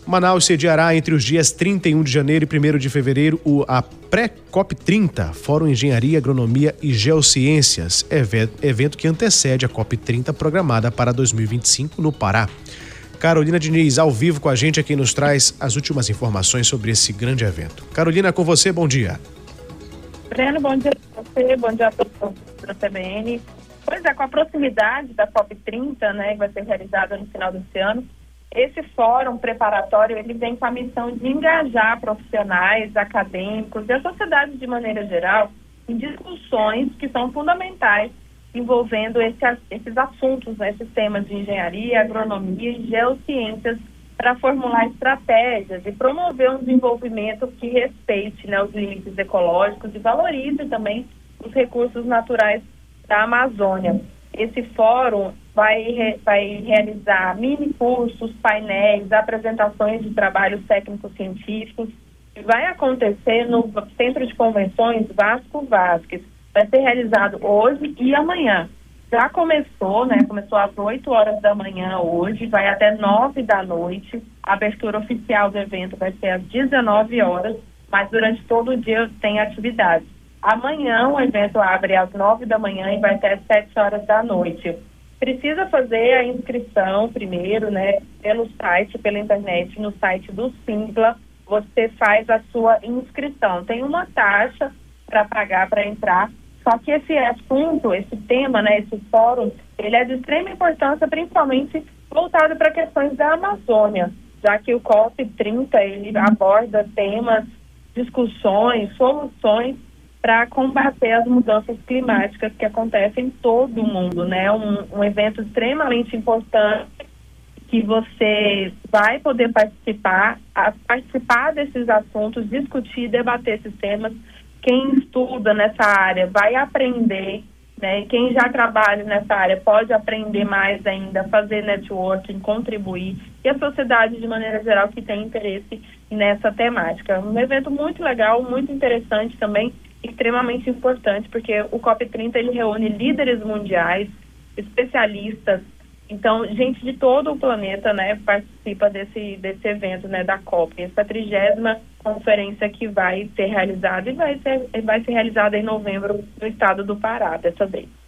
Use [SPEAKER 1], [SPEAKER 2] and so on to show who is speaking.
[SPEAKER 1] Manaus sediará entre os dias 31 de janeiro e 1º de fevereiro a pré-COP30, Fórum Engenharia, Agronomia e Geociências, evento que antecede a COP30 programada para 2025 no Pará. Carolina Diniz, ao vivo com a gente, aqui nos traz as últimas informações sobre esse grande evento. Carolina, com você, bom dia.
[SPEAKER 2] Breno, bom dia a você, bom dia a todos da CBN. Pois é, com a proximidade da COP30, né, que vai ser realizada no final desse ano, esse fórum preparatório, ele vem com a missão de engajar profissionais, acadêmicos e a sociedade de maneira geral em discussões que são fundamentais envolvendo esses assuntos, né, esses temas de engenharia, agronomia e geociências para formular estratégias e promover um desenvolvimento que respeite, né, os limites ecológicos e valorize também os recursos naturais da Amazônia. Esse fórum vai realizar mini cursos, painéis, apresentações de trabalhos técnico-científicos, e vai acontecer no Centro de Convenções Vasco Vasques. Vai ser realizado hoje e amanhã. Já começou, né? Começou às 8 horas da manhã hoje, vai até 9 da noite. A abertura oficial do evento vai ser às 19 horas, mas durante todo o dia tem atividade. Amanhã o evento abre às 9 da manhã e vai até às 7 horas da noite. Precisa fazer a inscrição primeiro, né? Pelo site, pela internet, no site do Simpla, você faz a sua inscrição. Tem uma taxa para pagar para entrar, só que esse assunto, esse tema, né, esse fórum, ele é de extrema importância, principalmente voltado para questões da Amazônia, já que o COP30, ele aborda temas, discussões, soluções para combater as mudanças climáticas que acontecem em todo o mundo, né? Um evento extremamente importante que você vai poder participar desses assuntos, discutir, debater esses temas. Quem estuda nessa área vai aprender, né? E quem já trabalha nessa área pode aprender mais ainda, fazer networking, contribuir. E a sociedade, de maneira geral, que tem interesse nessa temática. Um evento muito legal, muito interessante também, extremamente importante, porque o COP30 ele reúne líderes mundiais, especialistas. Então, gente de todo o planeta, né, participa desse evento, né, da COP. Essa 30ª conferência que vai ser realizada e vai ser realizada em novembro no estado do Pará, dessa vez.